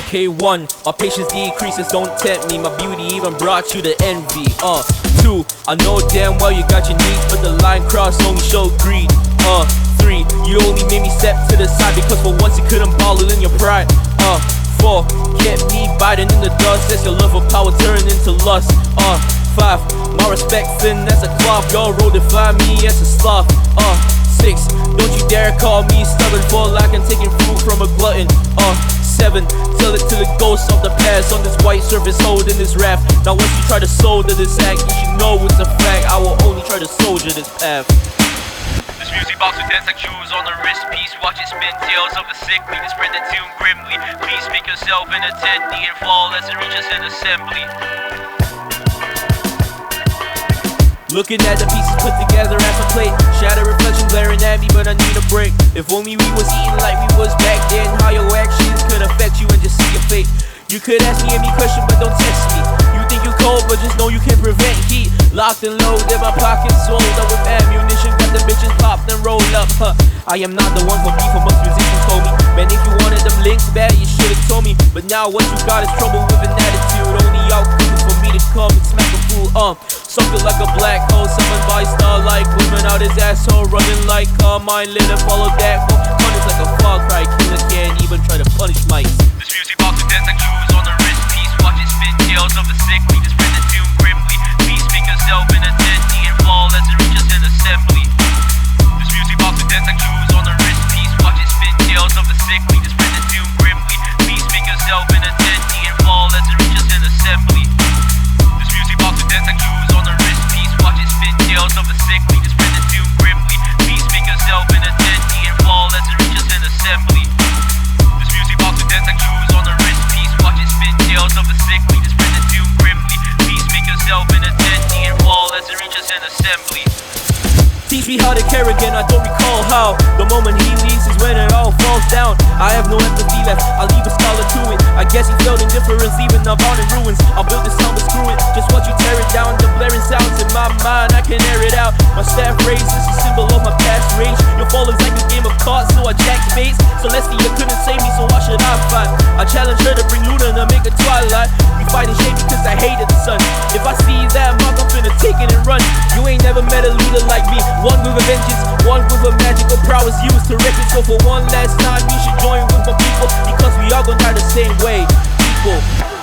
K1, my patience decreases, don't tempt me. My beauty even brought you to envy. 2, I know damn well you got your needs, but the line cross only showed greed. 3, you only made me step to the side because for once you couldn't ball it in your pride. 4, kept me biting in the dust as your love for power turned into lust. 5, my respect thin as a cloth, your road define me as a sloth. 6, don't you dare call me stubborn for lack and taking food from a glutton. 7, tell it to the ghosts of the past on this white surface holding this raft. Now once you try to soldier this act, you should know it's a fact. I will only try to soldier this path. This music box with dance like shoes on the wrist piece. Watch it spin tales of the sickly. To spread the tune grimly. Please make yourself an attendee and fall as it reaches an assembly. Looking at the pieces put together as a plate. Shadow reflection glaring at me, but I need a break. If only we was eating like we was back then, how your actions could affect you and just see your fate. You could ask me any question, but don't test me. You think you cold, but just know you can prevent heat. Locked and loaded, my pockets swelled up with ammunition. Got the bitches popped and rolled up. I am not the one for beef, for most musicians told me. Man, if you wanted them links bad, you should've told me. But now what you got is trouble with an attitude. Only outcome is for me to come and smack a fool. Something like a black hole, summoned by starlight, women out his asshole, running like Carmine. Let her follow that hole. Punish like a far cry, killer can't even try to punish mice. This music box with dance like shoes on the wrist piece. Watch it spin tales of the sickly. To spread the tune grimly. Please make yourself an attendee and fall as it reaches an assembly. This music box with dance like shoes on the wrist piece. Watch it spin tales of the sickly. To spread the tune grimly. Please make yourself an attendee and fall as it reaches an assembly. This music box with dance like shoes on the wrist piece. Watch it spin tales of the sickly. To spread the tune grimly. Please make yourself an attendee and fall as it reaches an assembly. This music box with dance like shoes on the wrist piece. Watch it spin tales of the sickly. To spread the tune grimly. Please make yourself an attendee and fall as it reaches an assembly. Teach me how to care again, I don't recall how. The moment he leaves is when it all falls down. I have no empathy left, I'll leave a scholar to it. I guess he felt indifference, leaving a barn in ruins. I'll build this town but screw it, just watch you tear it down. The blaring sounds in my mind, I can air it out. My staff raise is a symbol of my past rage. Your fall is like a game of cards, so I jack spades. Celestia couldn't save me, so why should I fight? I challenge her to bring Luna to make a twilight. We fighting shade because I hated the sun. If I see that mark, I'm finna take it and run. You ain't never met a leader like me. One with a vengeance, one with a magical prowess used to wreck it. So for one last time, you should join with my people, because we all gon' die the same way. People.